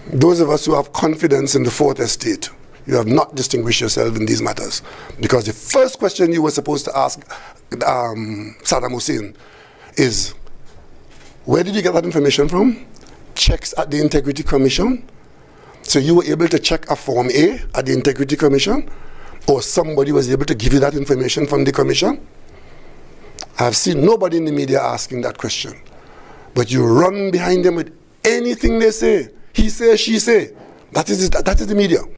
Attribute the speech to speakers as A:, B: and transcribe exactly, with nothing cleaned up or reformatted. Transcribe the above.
A: those of us who have confidence in the Fourth Estate, you have not distinguished yourself in these matters. Because the first question you were supposed to ask um, Saddam Hussein is, where did you get that information from? Checks at the Integrity Commission. So you were able to check a Form A at the Integrity Commission? Or somebody was able to give you that information from the Commission? I've seen nobody in the media asking that question. But you run behind them with anything they say. He say, she say. That is, that is the media.